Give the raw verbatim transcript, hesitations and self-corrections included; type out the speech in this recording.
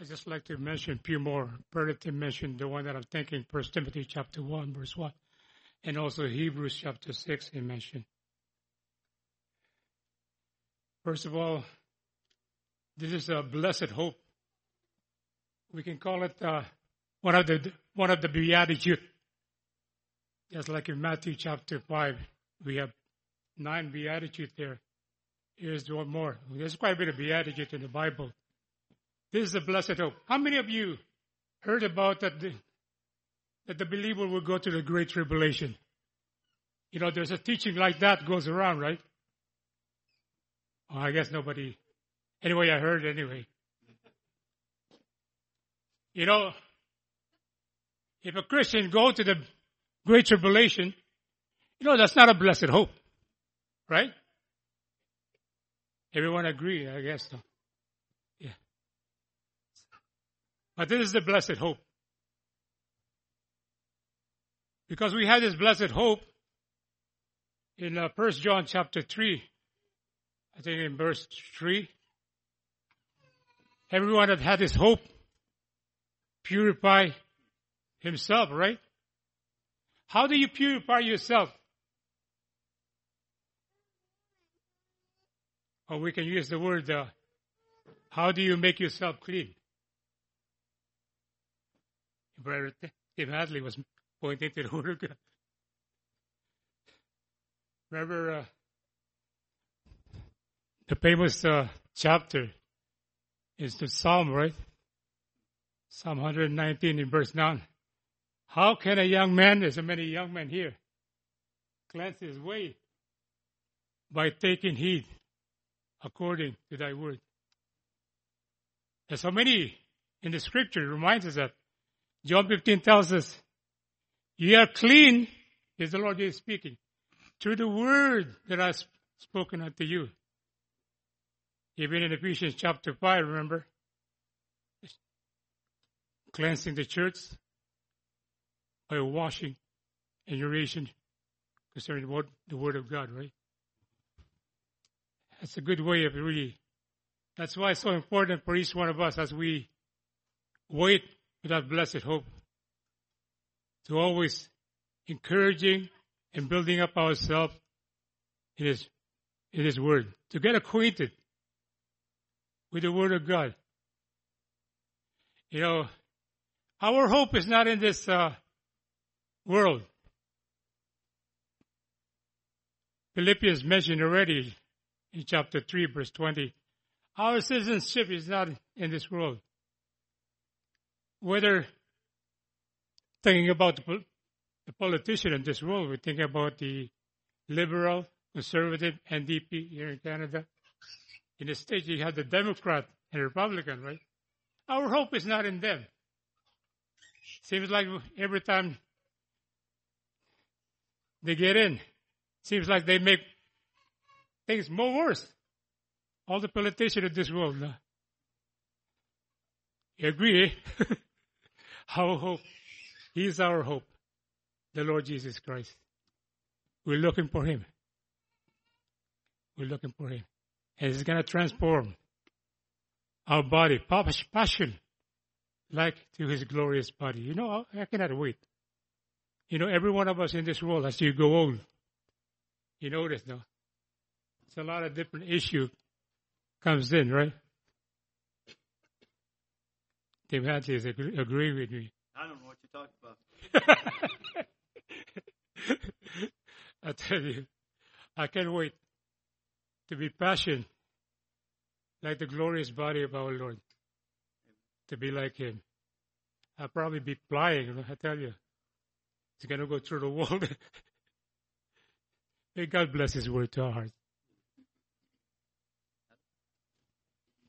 I'd just like to mention a few more. Brother Tim mentioned the one that I'm thinking, First Timothy chapter one, verse one. And also Hebrews chapter six, he mentioned. First of all, this is a blessed hope. We can call it uh, one of the one of the Beatitudes. Just like in Matthew chapter five, we have nine Beatitudes there. Here's one more. There's quite a bit of Beatitudes in the Bible. This is a blessed hope. How many of you heard about that the, that the believer will go to the Great Tribulation? You know, there's a teaching like that goes around, right? Oh, I guess nobody. Anyway, I heard anyway. You know, if a Christian go to the Great Tribulation, you know, that's not a blessed hope, right? Everyone agree, I guess. So. Yeah. But this is the blessed hope. Because we have this blessed hope in uh, First John chapter three. I think in verse three. Everyone that had this hope purify himself, right? How do you purify yourself? Or we can use the word, uh, how do you make yourself clean? Brother Tim Hadley was pointing to the word of God. Remember uh, the famous uh, chapter is the Psalm, right? Psalm one nineteen in verse nine. How can a young man, there's so many young men here, cleanse his way? By taking heed according to thy word. There's so many in the scripture reminds us that. John fifteen tells us, ye are clean, is the Lord Jesus speaking, through the word that I have spoken unto you. Even in Ephesians chapter five, remember, cleansing the church by washing and urination concerning the word, the word of God, right? That's a good way of really, that's why it's so important for each one of us as we wait for that blessed hope to always encouraging and building up ourselves in His, in His Word, to get acquainted with the Word of God. You know, our hope is not in this uh, world. Philippians mentioned already in chapter three, verse twenty. Our citizenship is not in this world. Whether thinking about the, the politician in this world, we're thinking about the liberal, conservative, N D P here in Canada. In the States, you have the Democrat and Republican, right? Our hope is not in them. Seems like every time they get in, seems like they make things more worse. All the politicians of this world. Uh, you agree? Eh? Our hope. He is our hope. The Lord Jesus Christ. We're looking for Him. We're looking for Him. And He's going to transform our body, passion, like to His glorious body. You know, I cannot wait. You know, every one of us in this world, as you go old, you notice, no? It's a lot of different issue comes in, right? Tim Hadley agree, agree with me. I don't know what you're talking about. I tell you, I can't wait to be passionate like the glorious body of our Lord, to be like Him. I'll probably be flying, I tell you. It's going to go through the world. May God bless His word to our hearts.